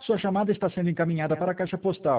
Sua chamada está sendo encaminhada para a caixa postal.